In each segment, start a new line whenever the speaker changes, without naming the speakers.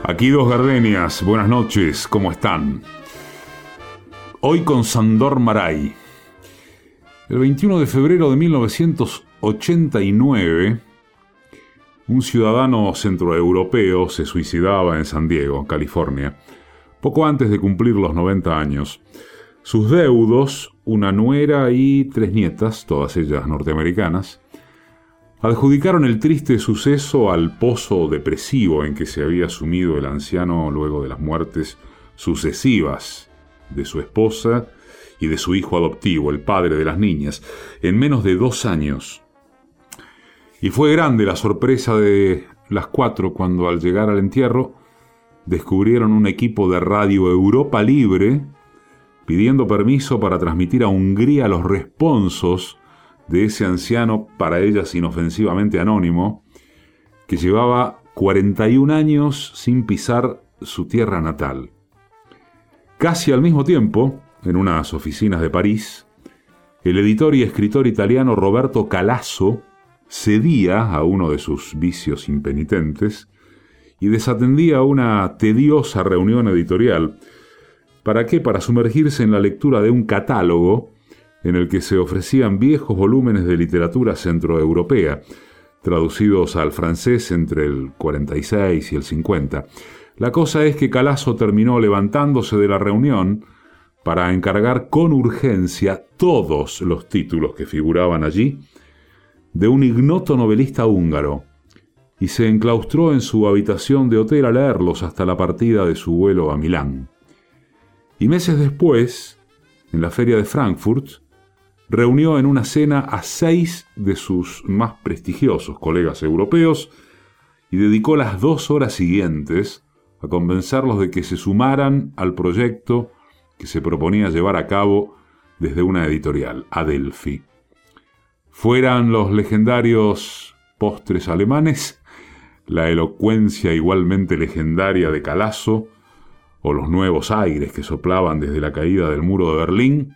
Aquí dos gardenias, buenas noches, ¿cómo están? Hoy con Sándor Márai. El 21 de febrero de 1989, un ciudadano centroeuropeo se suicidaba en San Diego, California, poco antes de cumplir los 90 años. Sus deudos, una nuera y 3 nietas, todas ellas norteamericanas, adjudicaron el triste suceso al pozo depresivo en que se había sumido el anciano luego de las muertes sucesivas de su esposa y de su hijo adoptivo, el padre de las niñas, en menos de 2 años. Y fue grande la sorpresa de las 4 cuando al llegar al entierro descubrieron un equipo de Radio Europa Libre pidiendo permiso para transmitir a Hungría los responsos de ese anciano, para ellas inofensivamente anónimo, que llevaba 41 años sin pisar su tierra natal. Casi al mismo tiempo, en unas oficinas de París, el editor y escritor italiano Roberto Calasso cedía a uno de sus vicios impenitentes y desatendía una tediosa reunión editorial. ¿Para qué? Para sumergirse en la lectura de un catálogo en el que se ofrecían viejos volúmenes de literatura centroeuropea, traducidos al francés entre el 46 y el 50. La cosa es que Calasso terminó levantándose de la reunión para encargar con urgencia todos los títulos que figuraban allí de un ignoto novelista húngaro, y se enclaustró en su habitación de hotel a leerlos hasta la partida de su vuelo a Milán. Y meses después, en la feria de Frankfurt, reunió en una cena a 6 de sus más prestigiosos colegas europeos y dedicó las 2 horas siguientes a convencerlos de que se sumaran al proyecto que se proponía llevar a cabo desde una editorial, Adelphi. Fueran los legendarios postres alemanes, la elocuencia igualmente legendaria de Calasso, o los nuevos aires que soplaban desde la caída del muro de Berlín,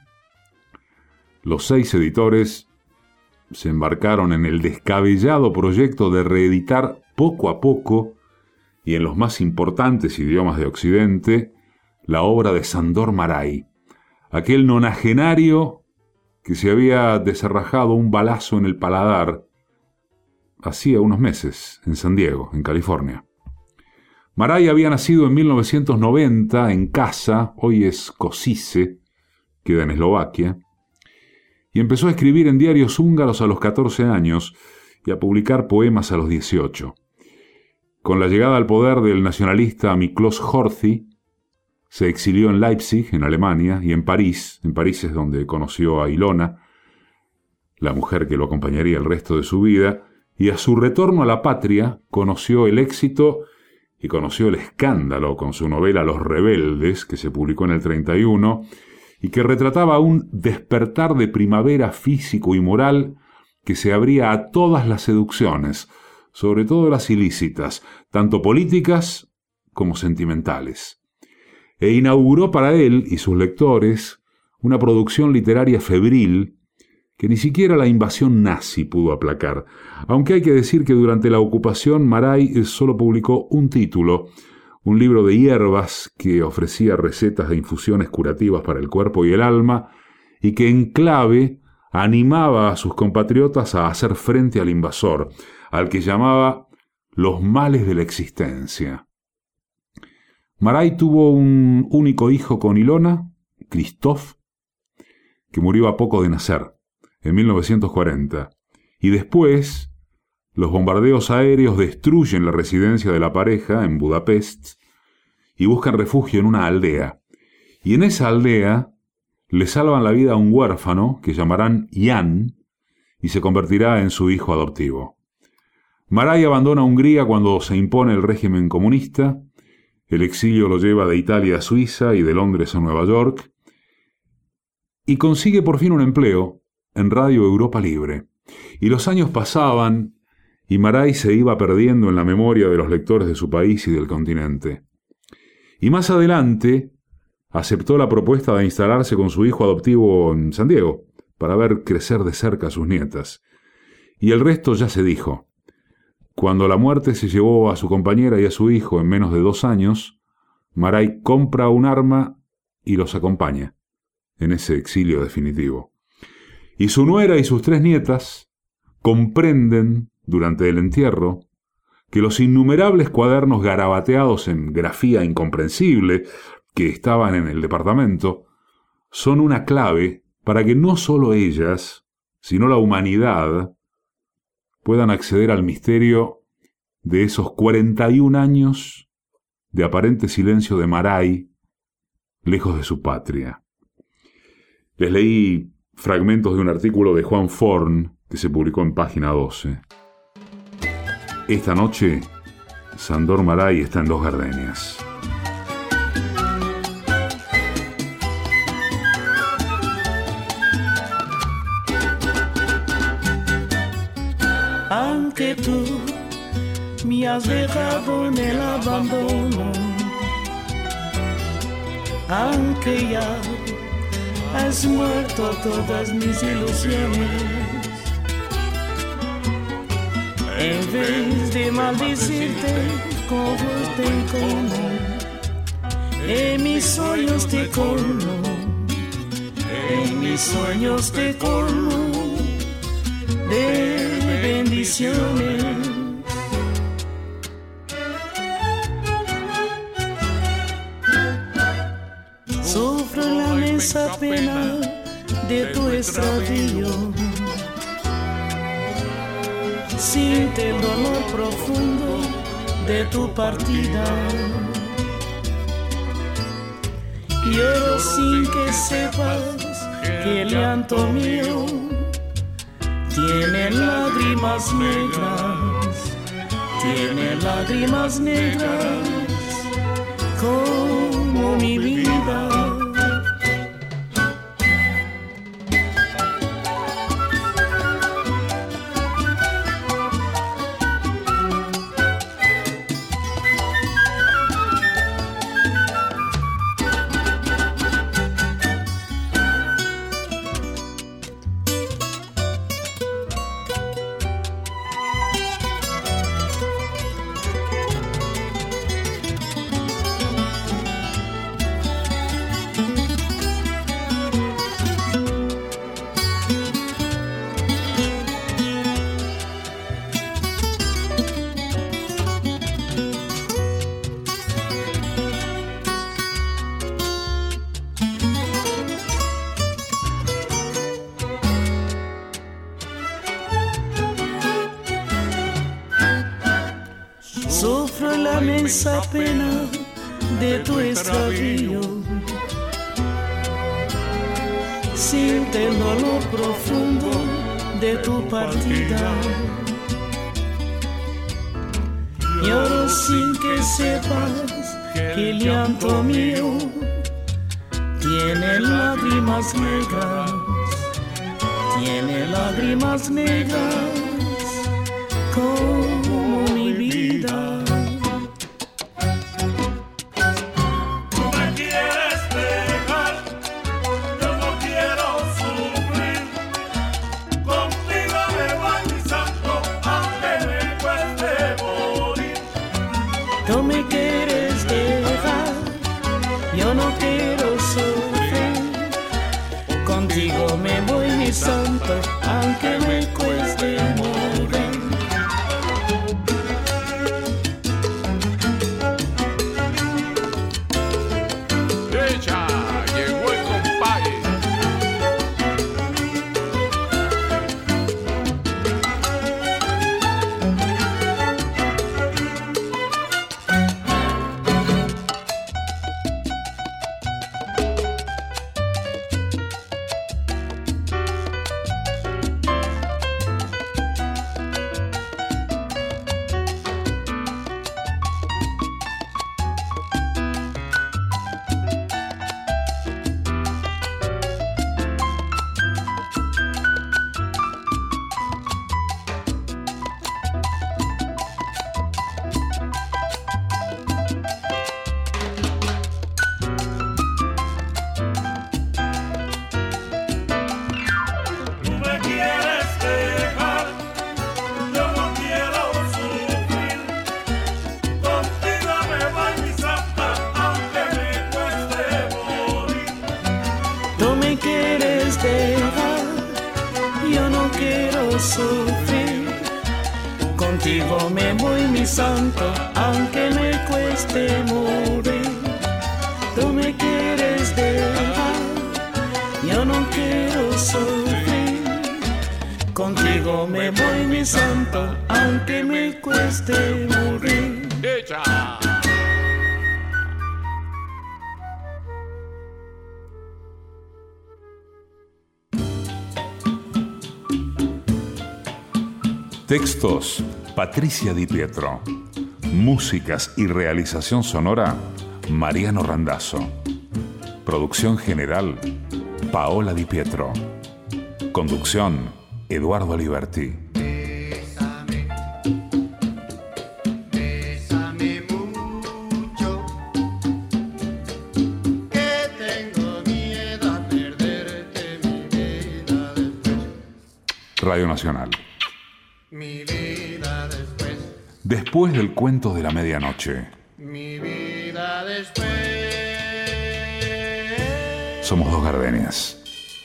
los 6 editores se embarcaron en el descabellado proyecto de reeditar poco a poco y en los más importantes idiomas de Occidente la obra de Sándor Márai, aquel nonagenario que se había desarrajado un balazo en el paladar hacía unos meses en San Diego, en California. Márai había nacido en 1990 en Kasa, hoy es Košice, queda en Eslovaquia, y empezó a escribir en diarios húngaros a los 14 años y a publicar poemas a los 18. Con la llegada al poder del nacionalista Miklos Horthy, se exilió en Leipzig, en Alemania, y en París es donde conoció a Ilona, la mujer que lo acompañaría el resto de su vida, y a su retorno a la patria conoció el éxito y conoció el escándalo con su novela Los Rebeldes, que se publicó en el 31, y que retrataba un despertar de primavera físico y moral que se abría a todas las seducciones, sobre todo las ilícitas, tanto políticas como sentimentales. E inauguró para él y sus lectores una producción literaria febril que ni siquiera la invasión nazi pudo aplacar, aunque hay que decir que durante la ocupación Márai solo publicó un título, un libro de hierbas que ofrecía recetas de infusiones curativas para el cuerpo y el alma, y que en clave animaba a sus compatriotas a hacer frente al invasor, al que llamaba los males de la existencia. Márai tuvo un único hijo con Ilona, Christoph, que murió a poco de nacer, en 1940, y después los bombardeos aéreos destruyen la residencia de la pareja en Budapest y buscan refugio en una aldea. Y en esa aldea le salvan la vida a un huérfano que llamarán Jan y se convertirá en su hijo adoptivo. Márai abandona Hungría cuando se impone el régimen comunista. El exilio lo lleva de Italia a Suiza y de Londres a Nueva York, y consigue por fin un empleo en Radio Europa Libre. Y los años pasaban y Márai se iba perdiendo en la memoria de los lectores de su país y del continente. Y más adelante aceptó la propuesta de instalarse con su hijo adoptivo en San Diego para ver crecer de cerca a sus nietas. Y el resto ya se dijo. Cuando la muerte se llevó a su compañera y a su hijo en menos de 2 años, Maray compra un arma y los acompaña en ese exilio definitivo. Y su nuera y sus 3 nietas comprenden, durante el entierro, que los innumerables cuadernos garabateados en grafía incomprensible que estaban en el departamento son una clave para que no solo ellas, sino la humanidad, puedan acceder al misterio de esos 41 años de aparente silencio de Maray, lejos de su patria. Les leí fragmentos de un artículo de Juan Forn que se publicó en Página 12. Esta noche, Sándor Márai está en Dos Gardenias.
Aunque tú me has dejado en el abandono, aunque ya has muerto todas mis ilusiones, en vez de maldecirte con voz de encono, en mis sueños te colmo, en mis sueños te colmo de bendiciones. Sufro la inmensa pena de tu extravío, siente el dolor profundo de tu partida. Lloro sin que sepas que el llanto mío tiene lágrimas negras, tiene lágrimas negras como mi vida. Sufro la inmensa pena de tu extravío, siente el dolor profundo de tu partida. Lloro sin que sepas que el llanto mío tiene lágrimas negras, tiene lágrimas negras como mi vida. No me quieres dejar, yo no quiero sufrir. Contigo me voy, mi santo, aunque me cueste morir.
¡Echa! Llegó el compadre.
dejar, yo no quiero sufrir. Contigo me voy, mi santo, aunque me cueste morir. Tú me quieres dejar, yo no quiero sufrir. Contigo me voy, mi santo, aunque me cueste morir.
¡Echa!
Textos, Patricia Di Pietro. Músicas y realización sonora, Mariano Randazzo. Producción general, Paola Di Pietro. Conducción, Eduardo Liberti.
Bésame, bésame mucho, que tengo miedo a perderte mi vida después.
Radio Nacional.
Mi vida después,
Después del cuento de la medianoche.
mi vida después.
Somos dos gardenias.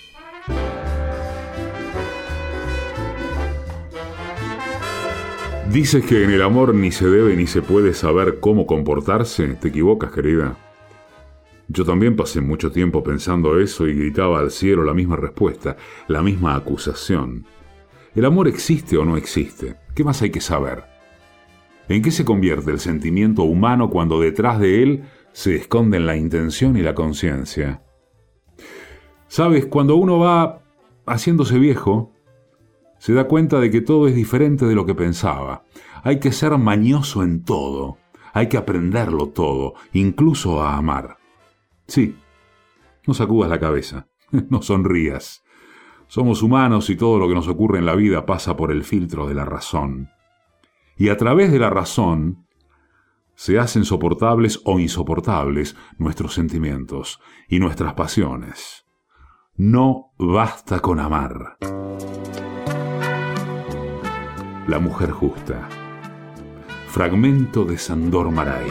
Dices que en el amor ni se debe ni se puede saber cómo comportarse. Te equivocas, querida. Yo también pasé mucho tiempo pensando eso y gritaba al cielo la misma respuesta, la misma acusación. ¿El amor existe o no existe? ¿Qué más hay que saber? ¿En qué se convierte el sentimiento humano cuando detrás de él se esconden la intención y la conciencia? ¿Sabes? Cuando uno va haciéndose viejo, se da cuenta de que todo es diferente de lo que pensaba. Hay que ser mañoso en todo. Hay que aprenderlo todo, incluso a amar. Sí, no sacudas la cabeza, no sonrías. Somos humanos y todo lo que nos ocurre en la vida pasa por el filtro de la razón. Y a través de la razón se hacen soportables o insoportables nuestros sentimientos y nuestras pasiones. No basta con amar. La mujer justa. Fragmento de Sandor Maray.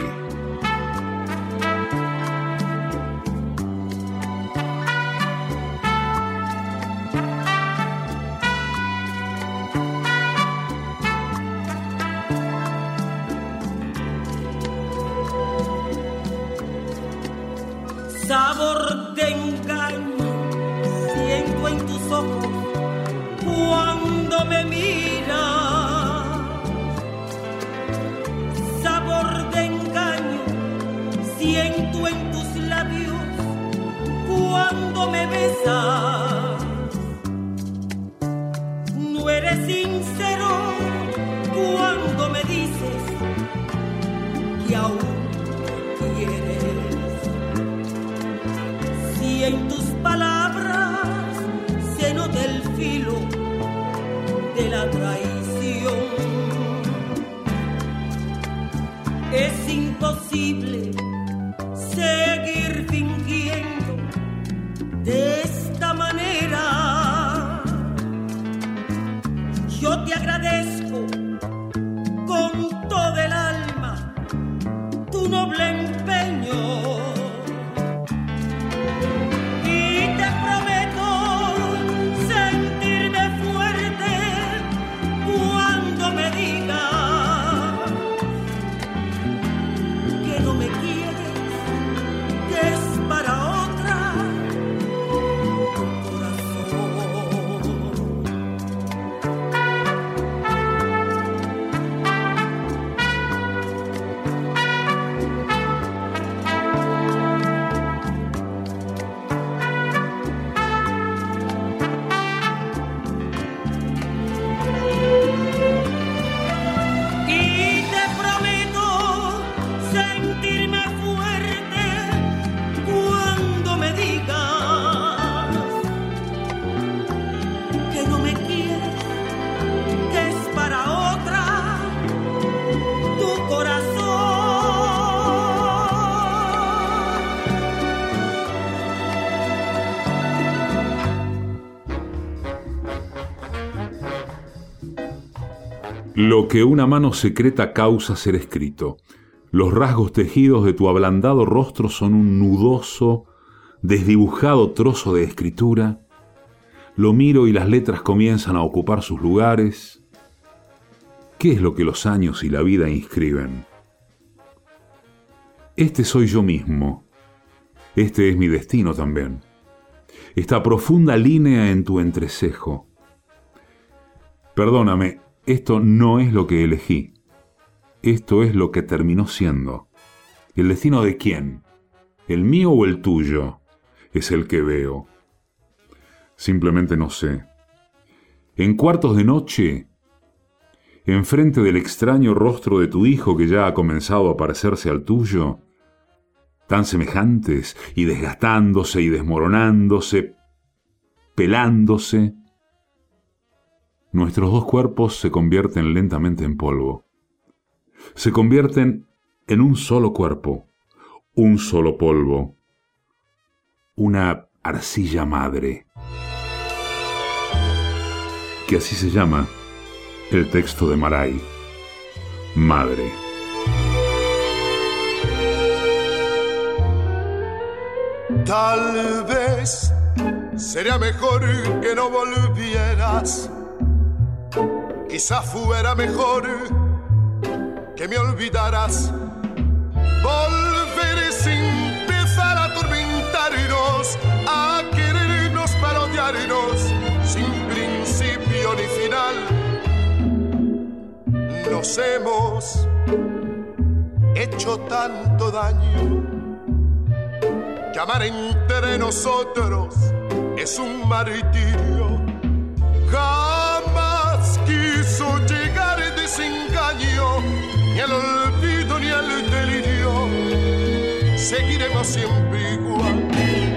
Sabor de engaño siento en tus ojos cuando me miras. Sabor de engaño siento en tus labios cuando me besas. No eres sincero cuando me dices que aún me quieres. Y en tus palabras se nota el filo de la traición. Es imposible seguir fingiendo de esta manera. Yo te agradezco con todo el alma tu noble empeño.
Lo que una mano secreta causa ser escrito. Los rasgos tejidos de tu ablandado rostro son un nudoso, desdibujado trozo de escritura Lo miro y las letras comienzan a ocupar sus lugares. ¿Qué es lo que los años y la vida inscriben? Este soy yo mismo. Este es mi destino también. Esta profunda línea en tu entrecejo. Perdóname, esto no es lo que elegí. Esto es lo que terminó siendo. ¿El destino de quién? ¿El mío o el tuyo? Es el que veo. Simplemente no sé. En cuartos de noche, enfrente del extraño rostro de tu hijo que ya ha comenzado a parecerse al tuyo, tan semejantes y desgastándose y desmoronándose, pelándose, nuestros dos cuerpos se convierten lentamente en polvo. Se convierten en un solo cuerpo, un solo polvo, una arcilla madre. Que así se llama el texto de Maray, Madre.
Tal vez sería mejor que no volvieras. Quizá fuera mejor que me olvidaras. Volver sin empezar a atormentarnos, a querernos para odiarnos, sin principio ni final. Nos hemos hecho tanto daño que amar entre nosotros es un martirio. Jamás quiso llegar el desengaño, ni el olvido ni el delirio. Seguiremos siempre igual.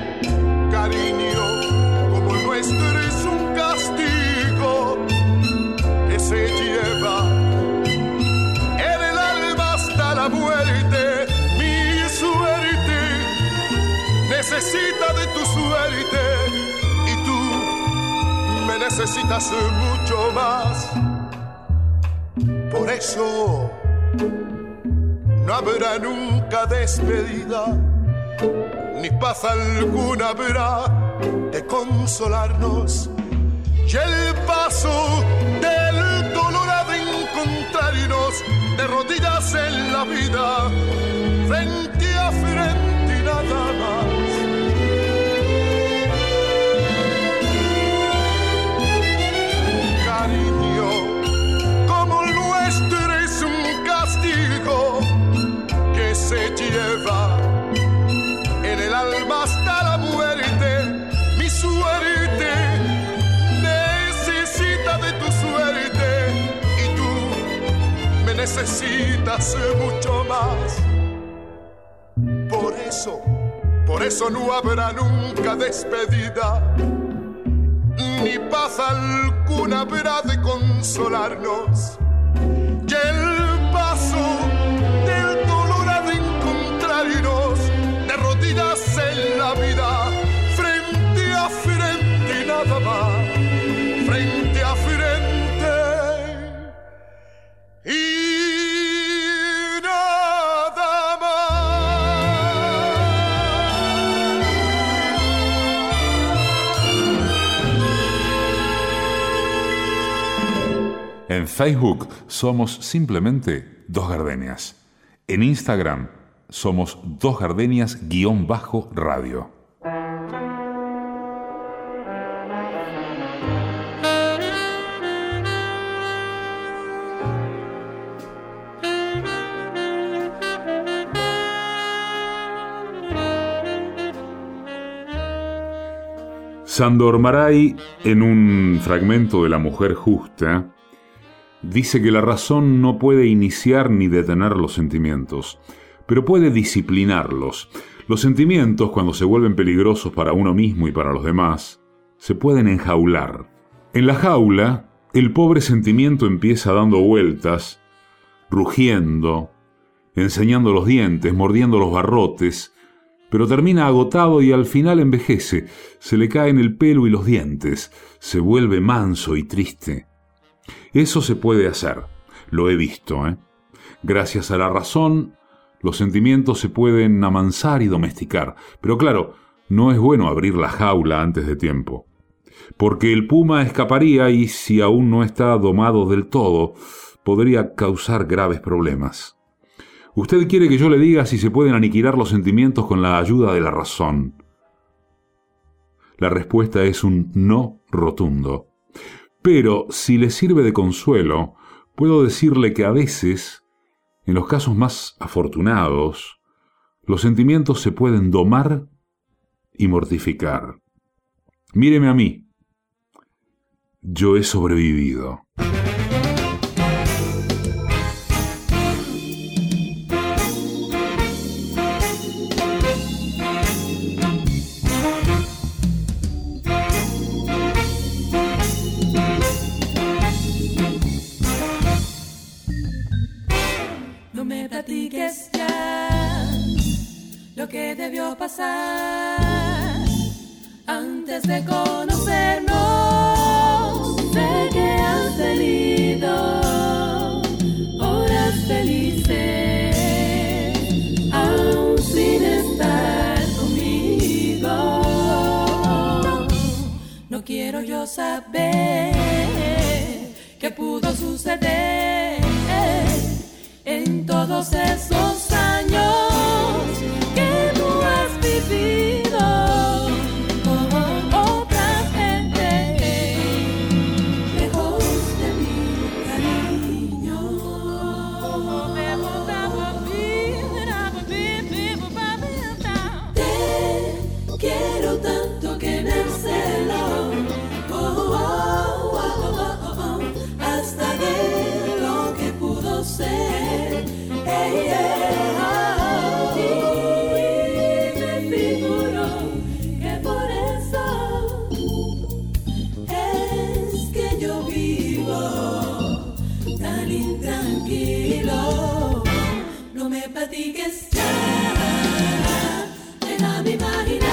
Cariño como el nuestro es un castigo que se lleva en el alma hasta la muerte. Mi suerte necesita de tu suerte y tú me necesitas mucho más. Por eso no habrá nunca despedida, ni paz alguna habrá de consolarnos. Y el paso del dolor ha de encontrarnos de rodillas en la vida, frente a frente y nada más. Cariño como el nuestro es un castigo que se lleva en el alma hasta la muerte. Mi suerte necesita de tu suerte y tú me necesitas mucho más. Por eso no habrá nunca despedida, ni paz alguna habrá de consolarnos. Y el paso del dolor ha de encontrarnos de rodillas en la vida, frente a frente y nada más, frente a frente y nada más.
En Facebook somos simplemente Dos Gardenias. En Instagram somos Dos Gardenias_radio. Sándor Márai, en un fragmento de La mujer justa, dice que la razón no puede iniciar ni detener los sentimientos, pero puede disciplinarlos. Los sentimientos, cuando se vuelven peligrosos para uno mismo y para los demás, se pueden enjaular. En la jaula, el pobre sentimiento empieza dando vueltas, rugiendo, enseñando los dientes, mordiendo los barrotes, pero termina agotado y al final envejece, se le caen el pelo y los dientes, se vuelve manso y triste. Eso se puede hacer, lo he visto, Gracias a la razón, los sentimientos se pueden amansar y domesticar, pero claro, no es bueno abrir la jaula antes de tiempo. porque el puma escaparía y, si aún no está domado del todo, podría causar graves problemas. Usted quiere que yo le diga si se pueden aniquilar los sentimientos con la ayuda de la razón. La respuesta es un no rotundo. Pero, si le sirve de consuelo, puedo decirle que a veces, en los casos más afortunados, los sentimientos se pueden domar y mortificar. Míreme a mí. Yo he sobrevivido.
No me platiques ya lo que debió pasar antes de conocernos. Sé que has tenido horas felices, aún sin estar conmigo. No quiero yo saber qué pudo suceder en todos esos años que tú has vivido con otra gente, lejos de mi cariño. Te quiero tanto que en el celo, hasta de lo que pudo ser. Y me figuro que por eso es que yo vivo tan intranquilo. No me platiques ya, déjame imaginar.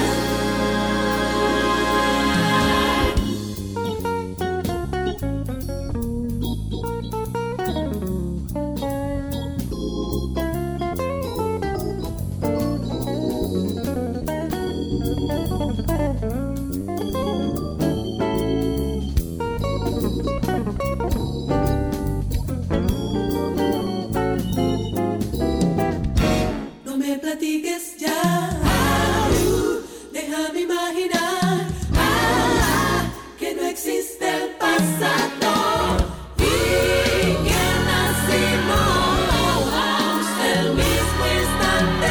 No me platiques ya, déjame imaginar que no existe el pasado y que nacimos el mismo instante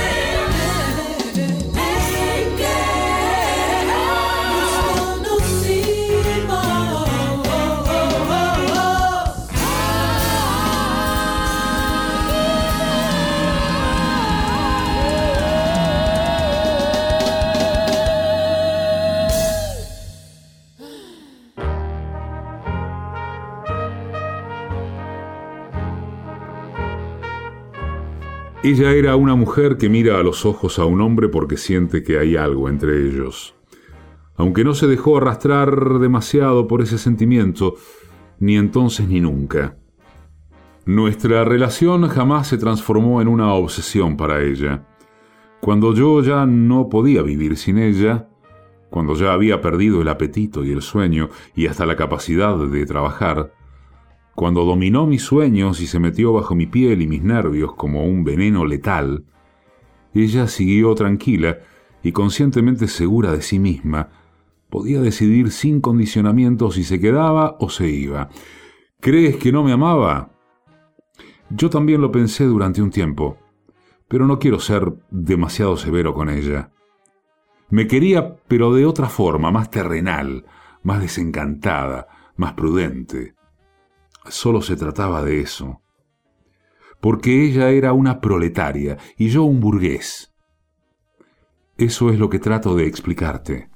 en que nos conocimos.
Ella era una mujer que mira a los ojos a un hombre porque siente que hay algo entre ellos. Aunque no se dejó arrastrar demasiado por ese sentimiento, ni entonces ni nunca. Nuestra relación jamás se transformó en una obsesión para ella. Cuando yo ya no podía vivir sin ella, cuando ya había perdido el apetito y el sueño y hasta la capacidad de trabajar, cuando dominó mis sueños y se metió bajo mi piel y mis nervios como un veneno letal, ella siguió tranquila y conscientemente segura de sí misma. Podía decidir sin condicionamiento si se quedaba o se iba. ¿Crees que no me amaba? Yo también lo pensé durante un tiempo, pero no quiero ser demasiado severo con ella. Me quería, pero de otra forma, más terrenal, más desencantada, más prudente. Solo se trataba de eso. Porque ella era una proletaria y yo un burgués. Eso es lo que trato de explicarte.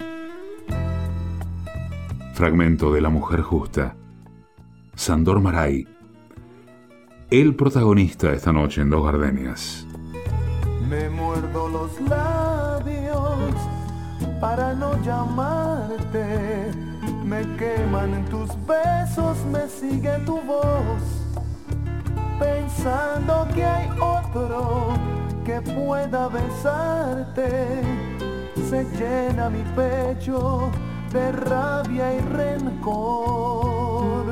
Fragmento de La mujer justa. Sándor Márai. El protagonista esta noche en Dos Gardenias.
Me muerdo los labios para no llamarte. Me queman en tus besos, me sigue tu voz. Pensando que hay otro que pueda besarte. Se llena mi pecho de rabia y rencor.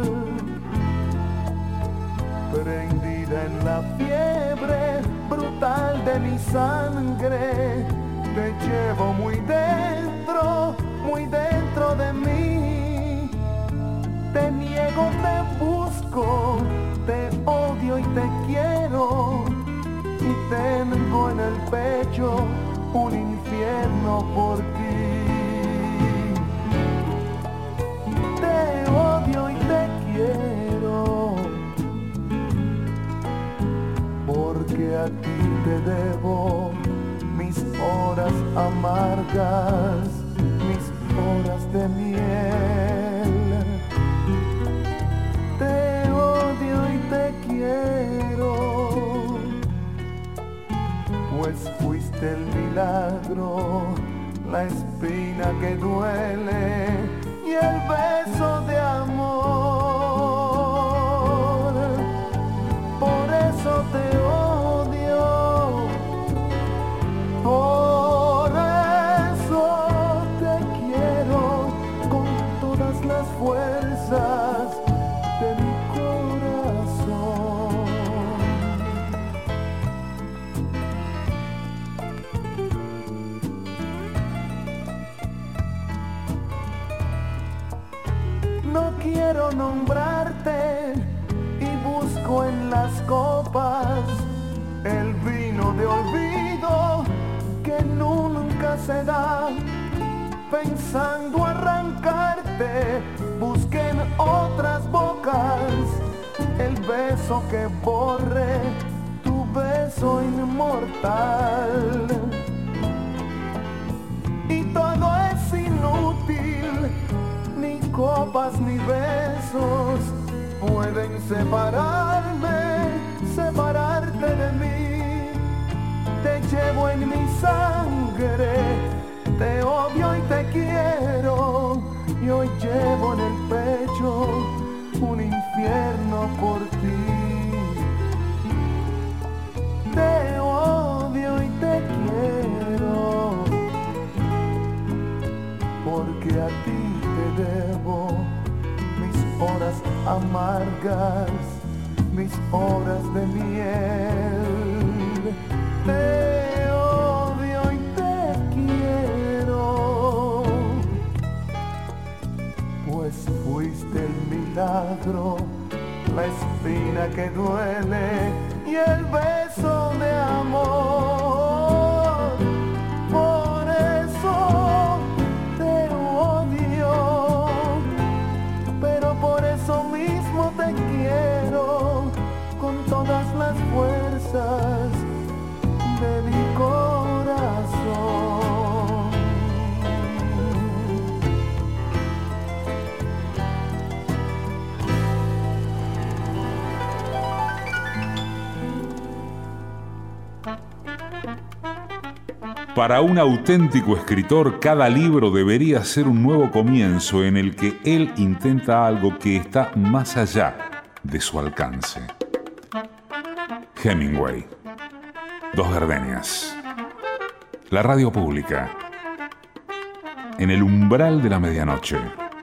Prendida en la fiebre brutal de mi sangre, te llevo muy dentro de mí. Te niego, te busco, te odio y te quiero, y tengo en el pecho un infierno por ti. Te odio y te quiero, porque a ti te debo mis horas amargas, mis horas de miel. Te odio y te quiero, pues fuiste el milagro, la espina que duele y el beso de amor. Por eso te odio, por eso te quiero con todas las fuerzas de mi corazón. No quiero nombrarte y busco en las copas el vino de olvido que nunca se da. Pensando arrancarte, busqué en otras bocas el beso que borre tu beso inmortal. Y todo es inútil, ni copas ni besos pueden separarte de mí. Te llevo en mi sangre, te odio y te quiero, y hoy llevo en el pecho un infierno por ti. Te odio y te quiero, porque a ti te debo mis horas amargas, mis horas de miel. Te odio y te quiero, pues fuiste el milagro, la espina que duele y el beso de amor. Por eso te odio, pero por eso mismo te quiero con todas las fuerzas de mi corazón.
Para un auténtico escritor, cada libro debería ser un nuevo comienzo en el que él intenta algo que está más allá de su alcance. Hemingway. Dos gardenias. La radio pública. En el umbral de la medianoche.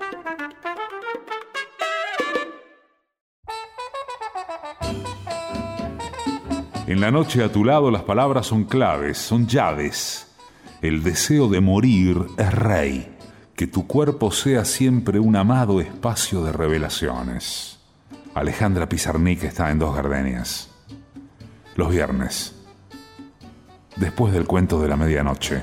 En la noche a tu lado las palabras son claves, son llaves. El deseo de morir es rey. Que tu cuerpo sea siempre un amado espacio de revelaciones. Alejandra Pizarnik está en Dos Gardenias. Los viernes, después del cuento de la medianoche.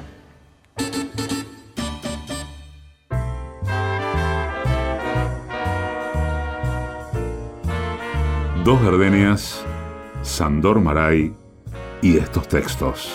Dos Gardenias, Sandor Maray y estos textos.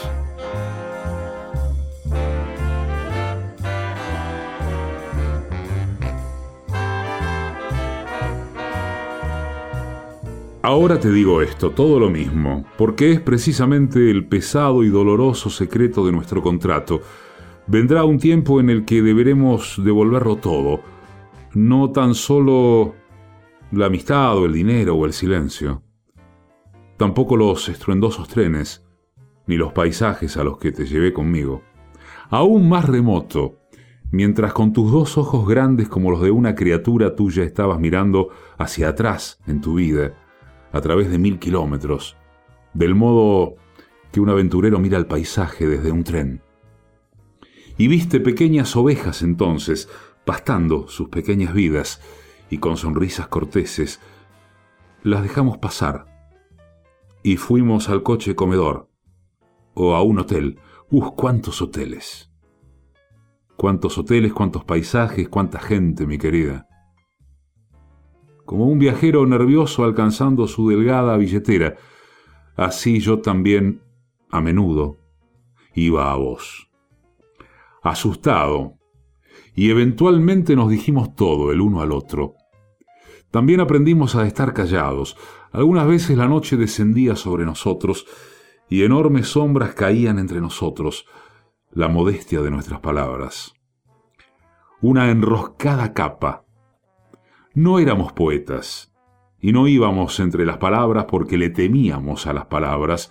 Ahora te digo esto, todo lo mismo, porque es precisamente el pesado y doloroso secreto de nuestro contrato. Vendrá un tiempo en el que deberemos devolverlo todo, no tan solo la amistad o el dinero o el silencio, tampoco los estruendosos trenes, ni los paisajes a los que te llevé conmigo. Aún más remoto mientras con tus dos ojos grandes como los de una criatura tuya estabas mirando hacia atrás en tu vida, a través de 1000 kilómetros, del modo que un aventurero mira el paisaje desde un tren. Y viste pequeñas ovejas entonces, pastando sus pequeñas vidas, y con sonrisas corteses, las dejamos pasar. Y fuimos al coche comedor, o a un hotel. ¡Cuántos hoteles! Cuántos hoteles, cuántos paisajes, cuánta gente, mi querida. Como un viajero nervioso alcanzando su delgada billetera, así yo también, a menudo, iba a vos. Asustado, y eventualmente nos dijimos todo el uno al otro. También aprendimos a estar callados. Algunas veces la noche descendía sobre nosotros y enormes sombras caían entre nosotros, la modestia de nuestras palabras. Una enroscada capa. No éramos poetas, y no íbamos entre las palabras porque le temíamos a las palabras.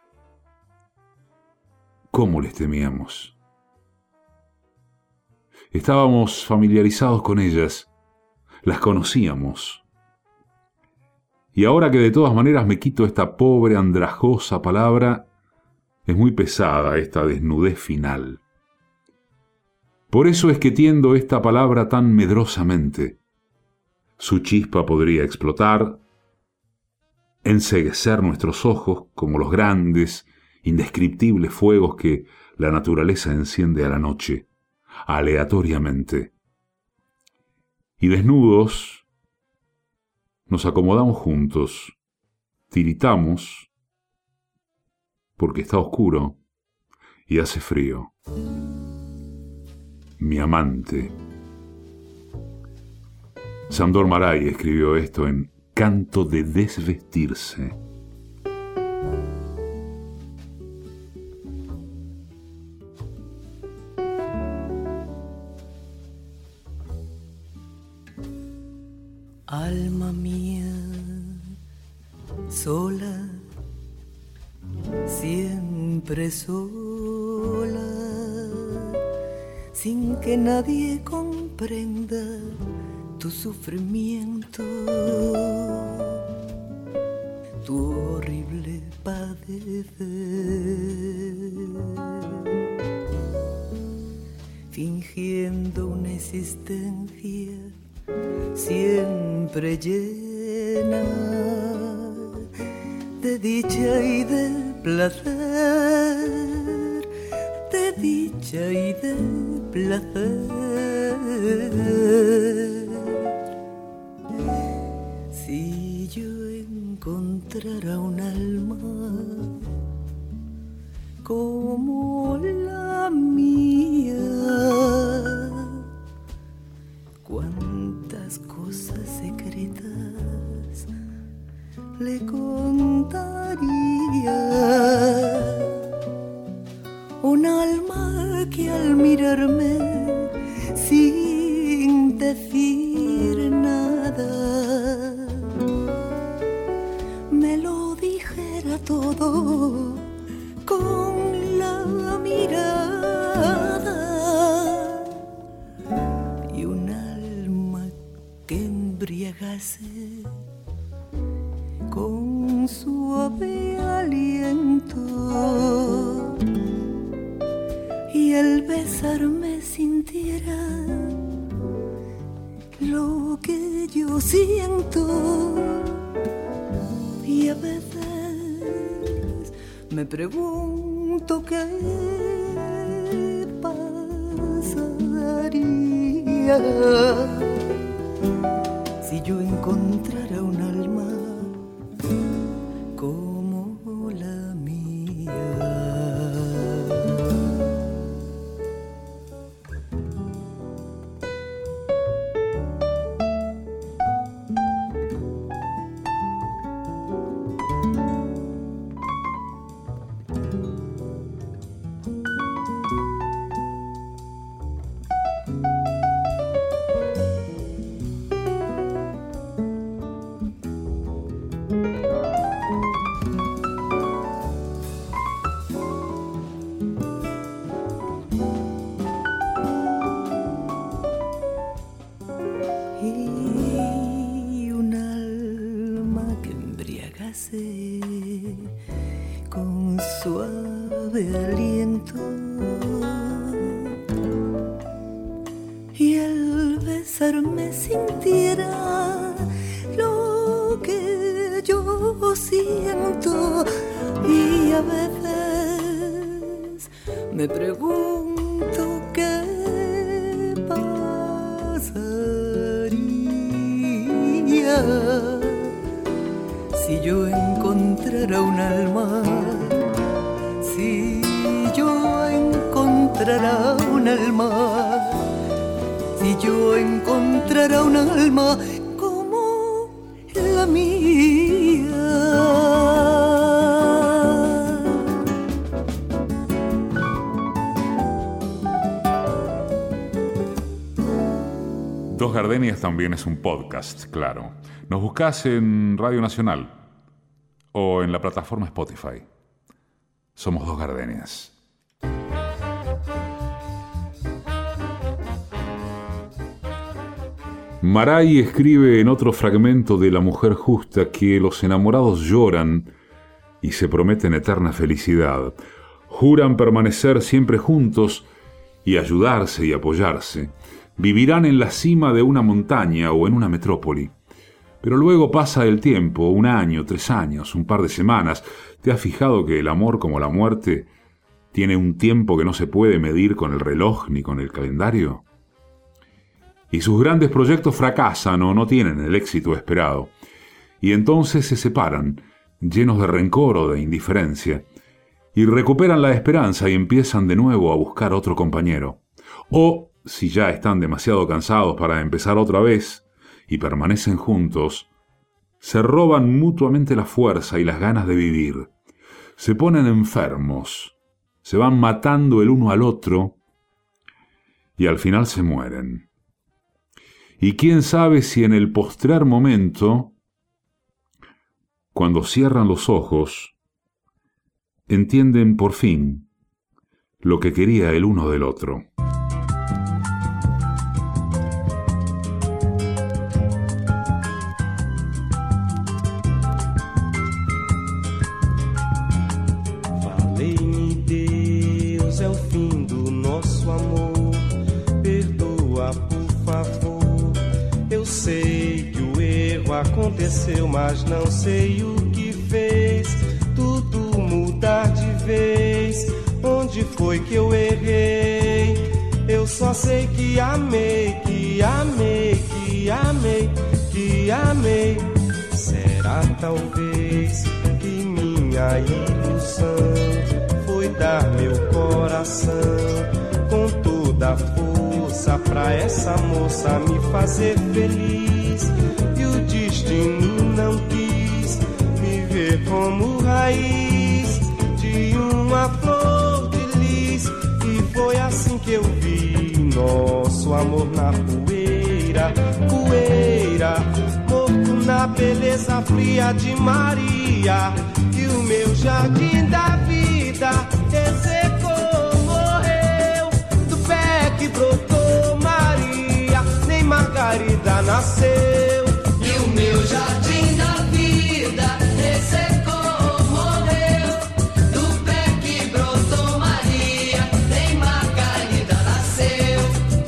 ¿Cómo les temíamos? Estábamos familiarizados con ellas, las conocíamos. Y ahora que de todas maneras me quito esta pobre andrajosa palabra, es muy pesada esta desnudez final. Por eso es que tiendo esta palabra tan medrosamente. Su chispa podría explotar, enceguecer nuestros ojos como los grandes, indescriptibles fuegos que la naturaleza enciende a la noche, aleatoriamente. Y desnudos, nos acomodamos juntos, tiritamos, porque está oscuro y hace frío. Mi amante. Sándor Márai escribió esto en Canto de desvestirse.
Alma mía, sola, siempre sola, sin que nadie comprenda tu sufrimiento, tu horrible padecer, fingiendo una existencia siempre llena de dicha y de placer, de dicha y de placer. Si yo encontrara un alma como la mía, cuántas cosas secretas le contaría. Un alma que al mirarme sin decir nada me lo dijera todo con la mirada, y un alma que embriagase con suave aliento, y al besarme sintiera lo que yo siento. Y a veces me pregunto qué pasaría si yo encontrara un alma como la mía. suave aliento. Y al besarme sintiera lo que yo siento. Y a veces me pregunto qué pasaría si yo encontrara un alma, si yo encontrara un alma, si yo encontrara un alma como la mía.
Dos Gardenias también es un podcast, claro. Nos buscás en Radio Nacional o en la plataforma Spotify. Somos Dos Gardenias. Maray escribe en otro fragmento de La mujer justa que los enamorados lloran y se prometen eterna felicidad. Juran permanecer siempre juntos y ayudarse y apoyarse. Vivirán en la cima de una montaña o en una metrópoli. Pero luego pasa el tiempo, 1 año, 3 años, un par de semanas. ¿Te has fijado que el amor, como la muerte, tiene un tiempo que no se puede medir con el reloj ni con el calendario? Y sus grandes proyectos fracasan o no tienen el éxito esperado. Y entonces se separan, llenos de rencor o de indiferencia, y recuperan la esperanza y empiezan de nuevo a buscar otro compañero. O, si ya están demasiado cansados para empezar otra vez y permanecen juntos, se roban mutuamente la fuerza y las ganas de vivir. Se ponen enfermos, se van matando el uno al otro y al final se mueren. Y quién sabe si en el postrer momento, cuando cierran los ojos, entienden por fin lo que quería el uno del otro.
Falei-me, Deus, é o fim do nosso amor. Perdoa, por favor. Eu sei que o erro aconteceu, mas não sei o que fez tudo mudar de vez. Onde foi que eu errei? Eu só sei que amei, que amei, que amei, que amei. Será talvez que minha ilusão foi dar meu coração com toda a força pra essa moça me fazer feliz. E o destino não quis me ver como raiz de uma flor de lis. E foi assim que eu vi nosso amor na poeira, poeira, morto na beleza fria de Maria. E o meu jardim da vida ressecou, morreu do pé que brotou Maria, nem Margarida nasceu.
E o meu jardim da vida ressecou, morreu do pé que brotou Maria, nem Margarida nasceu.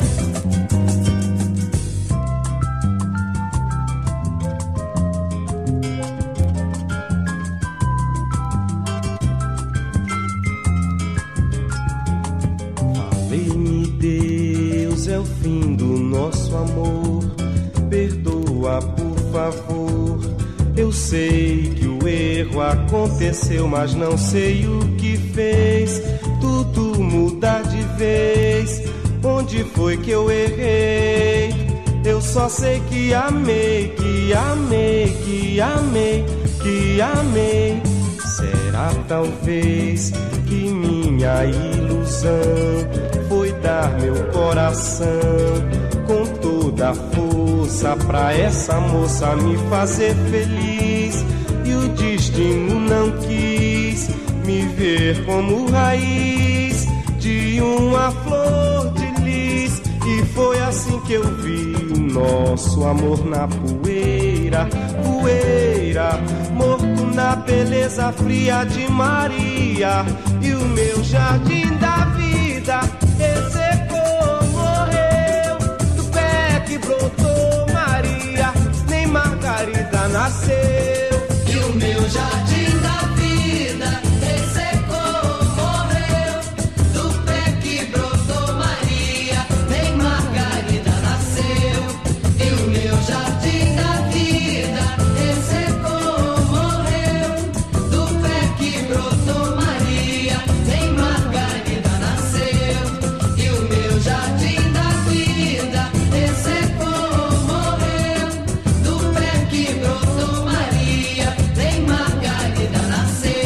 Falei-me, Deus, é o fim do nosso amor. Perdoa, por favor. Eu sei que o erro aconteceu, mas não sei o que fez tudo mudar de vez. Onde foi que eu errei? Eu só sei que amei, que amei, que amei, que amei. Será talvez que minha ilusão foi dar meu coração com toda a força pra essa moça me fazer feliz. E o destino não quis me ver como raiz de uma flor de lis. E foi assim que eu vi nosso amor na poeira, poeira, morto na beleza fria de Maria. E o meu jardim da vida ressecou, morreu. Do pé que brotou Maria, nem Margarida nasceu.
E o meu jardim da vida ressecou, morreu. Do pé que brotou Maria, nem Margarida nasceu. E o meu jardim da vida ressecou, morreu. Do pé que brotou Maria, nem Margarida nasceu. E o meu jardim da vida ressecou, morreu. Do pé que brotou Maria, nem Margarida nasceu.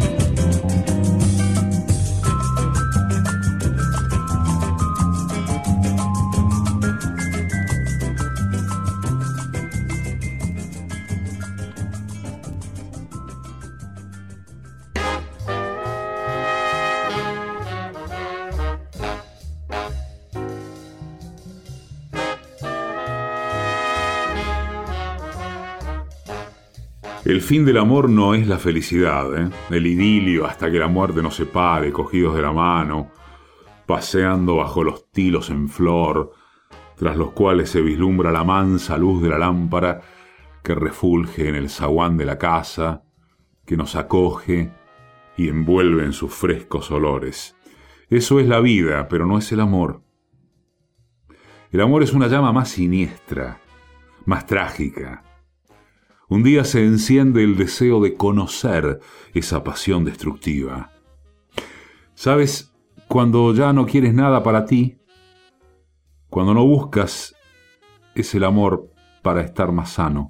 El fin del amor no es la felicidad, el idilio hasta que la muerte nos separe, cogidos de la mano, paseando bajo los tilos en flor, tras los cuales se vislumbra la mansa luz de la lámpara que refulge en el zaguán de la casa, que nos acoge y envuelve en sus frescos olores. Eso es la vida, pero no es el amor. El amor es una llama más siniestra, más trágica. Un día se enciende el deseo de conocer esa pasión destructiva. ¿Sabes? Cuando ya no quieres nada para ti, cuando no buscas, es el amor para estar más sano,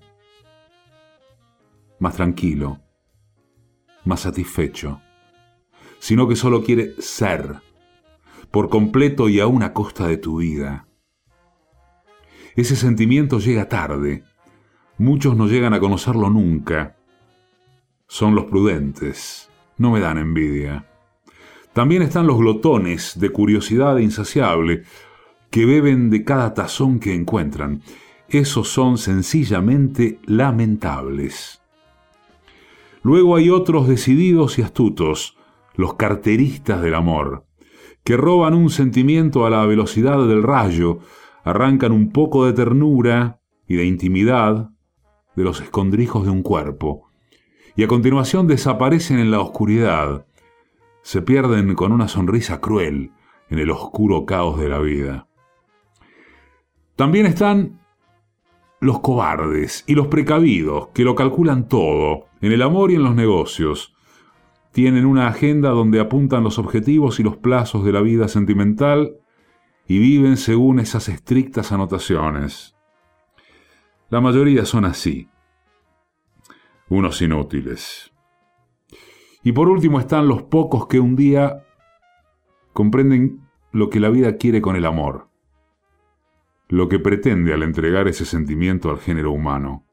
más tranquilo, más satisfecho, sino que solo quiere ser, por completo y aún a costa de tu vida. Ese sentimiento llega tarde. Muchos no llegan a conocerlo nunca. Son los prudentes. No me dan envidia. También están los glotones de curiosidad insaciable que beben de cada tazón que encuentran. Esos son sencillamente lamentables. Luego hay otros decididos y astutos, los carteristas del amor, que roban un sentimiento a la velocidad del rayo, arrancan un poco de ternura y de intimidad de los escondrijos de un cuerpo, y a continuación desaparecen en la oscuridad, se pierden con una sonrisa cruel en el oscuro caos de la vida. También están los cobardes y los precavidos, que lo calculan todo, en el amor y en los negocios. Tienen una agenda donde apuntan los objetivos y los plazos de la vida sentimental y viven según esas estrictas anotaciones. La mayoría son así, unos inútiles. Y por último están los pocos que un día comprenden lo que la vida quiere con el amor, lo que pretende al entregar ese sentimiento al género humano.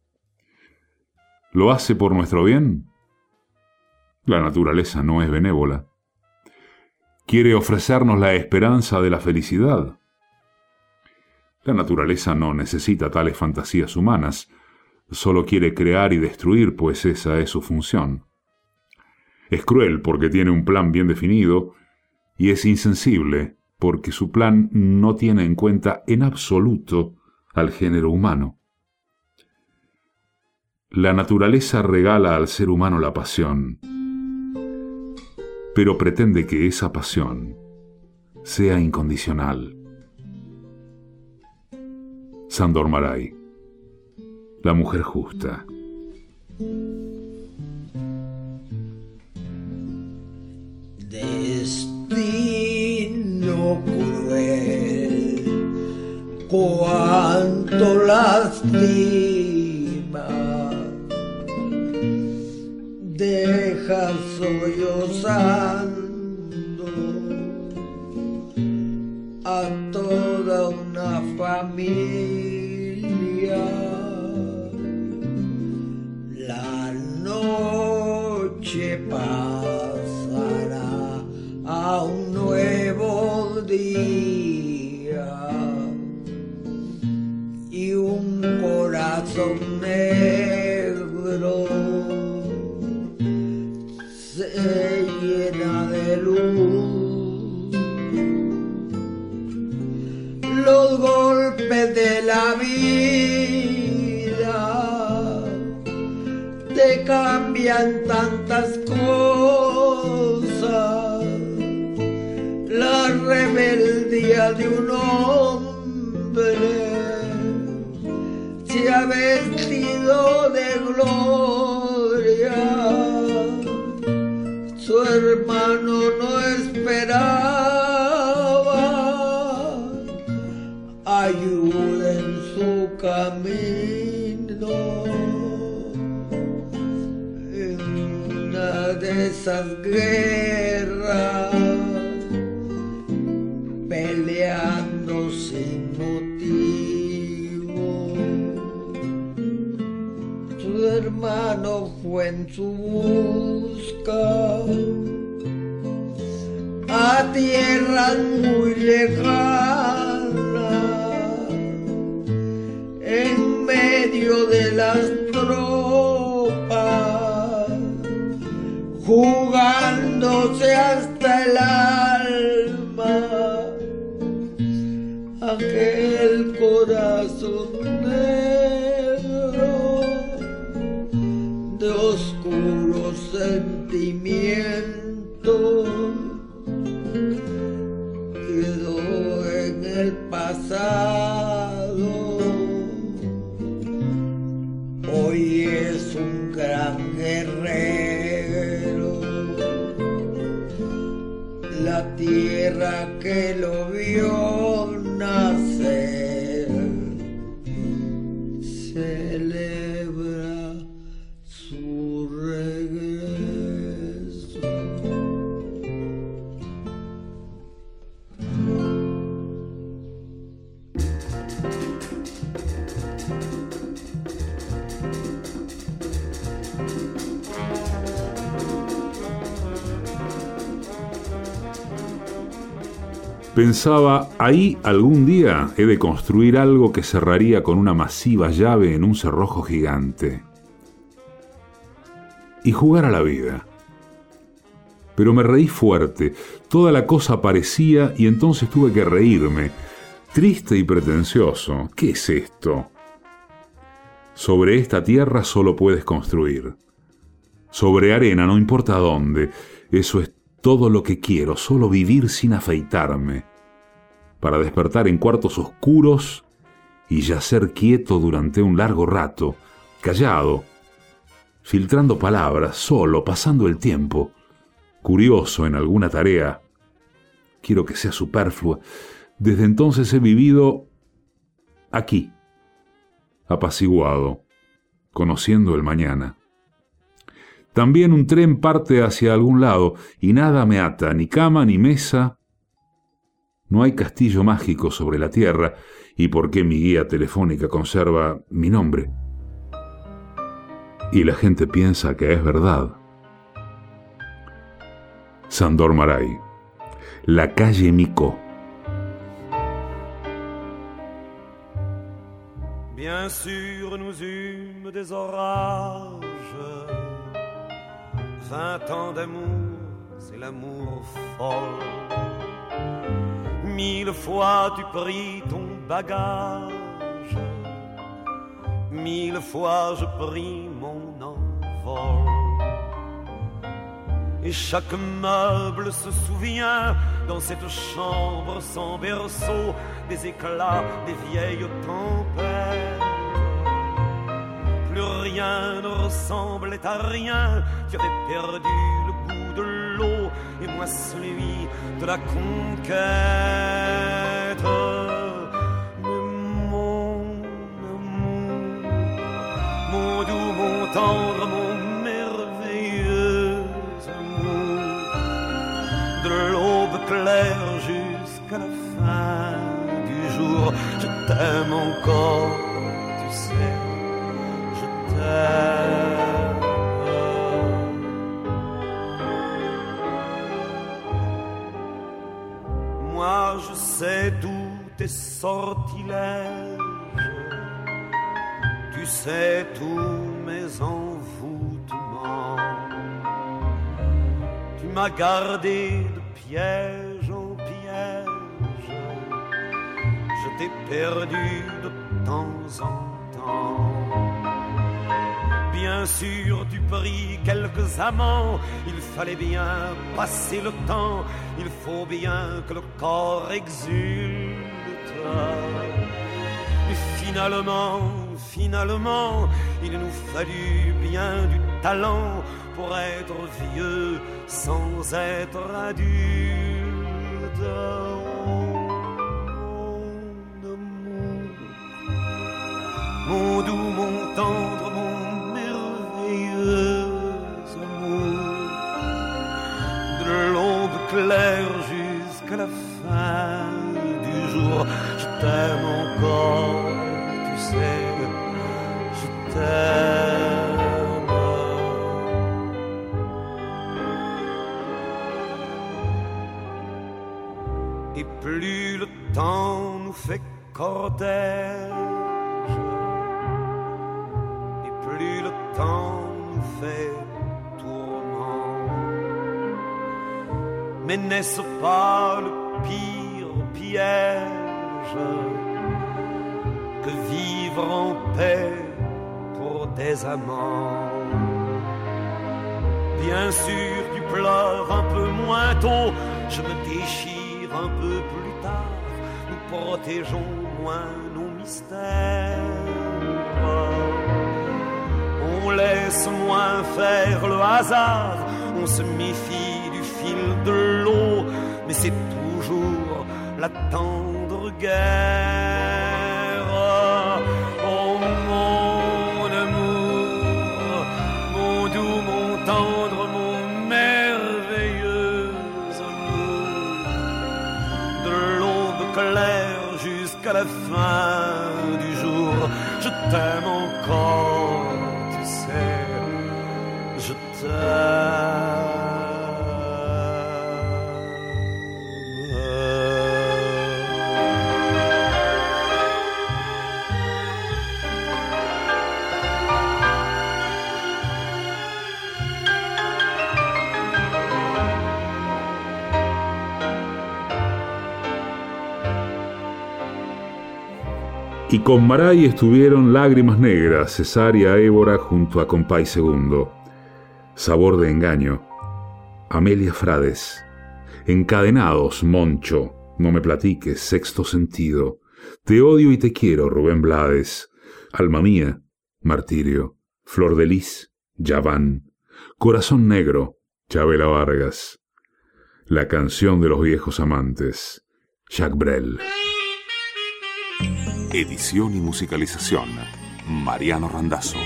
¿Lo hace por nuestro bien? La naturaleza no es benévola. ¿Quiere ofrecernos la esperanza de la felicidad? La naturaleza no necesita tales fantasías humanas, solo quiere crear y destruir, pues esa es su función. Es cruel porque tiene un plan bien definido y es insensible porque su plan no tiene en cuenta en absoluto al género humano. La naturaleza regala al ser humano la pasión, pero pretende que esa pasión sea incondicional. Sándor Márai, La mujer justa.
Destino cruel, cuánto lastima, deja sollozando a toda una familia. La noche pasará a un nuevo día y un corazón negro se llena de luz. Los golpes de la vida te cambian tantas cosas. La rebeldía de un hombre se ha vestido de gloria. Su hermano no esperaba ayuda en su camino. En una de esas guerras, peleando sin motivo, su hermano fue en su busca a tierras muy lejanas, en medio de las tropas, jugándose hasta el alma aquel corazón negro de oscuros sentimientos quedó en el pasado. Hoy es un gran guerrero, la tierra que lo vio nacer celebra su regreso.
Pensaba, ahí algún día he de construir algo que cerraría con una masiva llave en un cerrojo gigante. Y jugar a la vida. Pero me reí fuerte, toda la cosa parecía y entonces tuve que reírme. Triste y pretencioso, ¿qué es esto? Sobre esta tierra solo puedes construir. Sobre arena, no importa dónde, eso es todo lo que quiero, solo vivir sin afeitarme, para despertar en cuartos oscuros y yacer quieto durante un largo rato, callado, filtrando palabras, solo, pasando el tiempo, curioso en alguna tarea. Quiero que sea superflua. Desde entonces he vivido aquí, apaciguado, conociendo el mañana. También un tren parte hacia algún lado y nada me ata, ni cama ni mesa. No hay castillo mágico sobre la tierra y por qué mi guía telefónica conserva mi nombre. Y la gente piensa que es verdad. Sándor Márai, la calle Mico.
Bien sûr, nous eûmes des orages. 20 ans d'amour, c'est l'amour folle. 1000 fois tu pris ton bagage. 1000 fois je pris mon envol. Et chaque meuble se souvient dans cette chambre sans berceau des éclats des vieilles tempêtes. Plus rien ne ressemblait à rien, tu avais perdu le goût de l'eau et moi celui de la conquête. Mais mon amour, mon doux, mon tendre, mon merveilleux amour, de l'aube claire jusqu'à la fin du jour, je t'aime encore, tu sais. Moi je sais tous tes sortilèges, tu sais tous mes envoûtements. m'a gardé de piège en piège. Je t'ai perdu de temps en temps. Bien sûr, tu pris quelques amants. Il fallait bien passer le temps. Il faut bien que le corps exulte. Et finalement, il nous fallut bien du talent pour être vieux sans être adulte. Mon doux, mon tendre, mon merveilleux amour, de l'aube claire jusqu'à la fin du jour, je t'aime encore, tu sais, je t'aime. Et plus le temps nous fait cortège, et plus le temps nous fait tourment. Mais n'est-ce pas le pire piège que vivre en paix pour des amants? Bien sûr, tu pleures un peu moins tôt, je me déchire un peu plus tard, nous protégeons moins nos mystères. On laisse moins faire le hasard, on se méfie du fil de l'eau, mais c'est toujours la tendre guerre. Oh mon amour, mon doux, mon tendre, mon merveilleux amour, de l'aube claire jusqu'à la fin du jour, je t'aime encore, tu sais, je t'aime.
Y con Maray estuvieron Lágrimas Negras, Cesárea Évora junto a Compay Segundo, Sabor de Engaño, Amelia Frades, Encadenados, Moncho, No me platiques, Sexto Sentido, Te odio y te quiero, Rubén Blades, Alma mía, Martirio, Flor de Lis, Yaván, Corazón Negro, Chabela Vargas, La canción de los viejos amantes, Jacques Brel.
Edición y musicalización, Mariano Randazzo.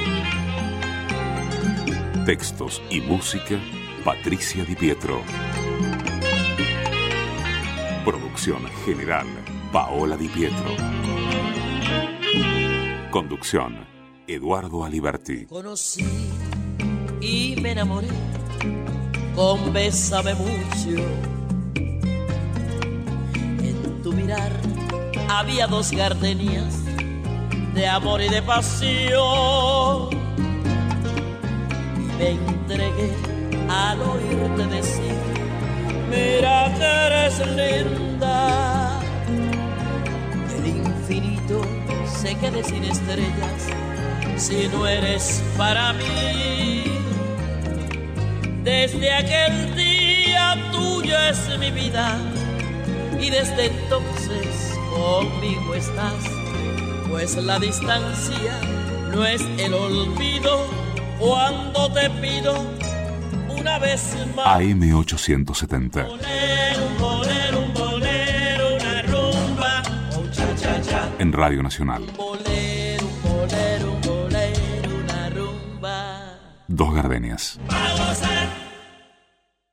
Textos y música, Patricia Di Pietro. Producción general, Paola Di Pietro. Conducción, Eduardo Aliberti.
Conocí y me enamoré con Bésame mucho. En tu mirar había dos gardenias de amor y de pasión. Y me entregué al oírte decir: mira que eres linda. El infinito se quede sin estrellas si no eres para mí. Desde aquel día tuya es mi vida y desde entonces conmigo estás, pues la distancia no es el olvido cuando te pido una vez más.
AM870.
Un bolero, una rumba, un cha-cha-cha.
En Radio Nacional.
Un bolero, una rumba.
Dos gardenias.
Vamos a